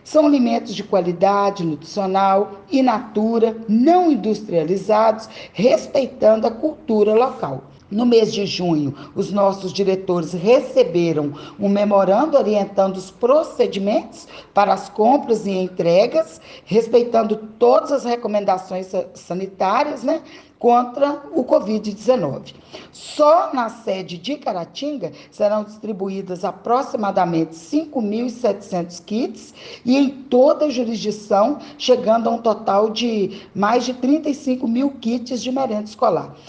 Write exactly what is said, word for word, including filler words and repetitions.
São alimentos de qualidade nutricional, in natura, não industrializados, respeitando a cultura local. No mês de junho, os nossos diretores receberam um memorando orientando os procedimentos para as compras e entregas, respeitando todas as recomendações sanitárias, né, contra o covid dezenove. Só na sede de Caratinga serão distribuídas aproximadamente cinco mil e setecentos kits e em toda a jurisdição, chegando a um total de mais de trinta e cinco mil kits de merenda escolar.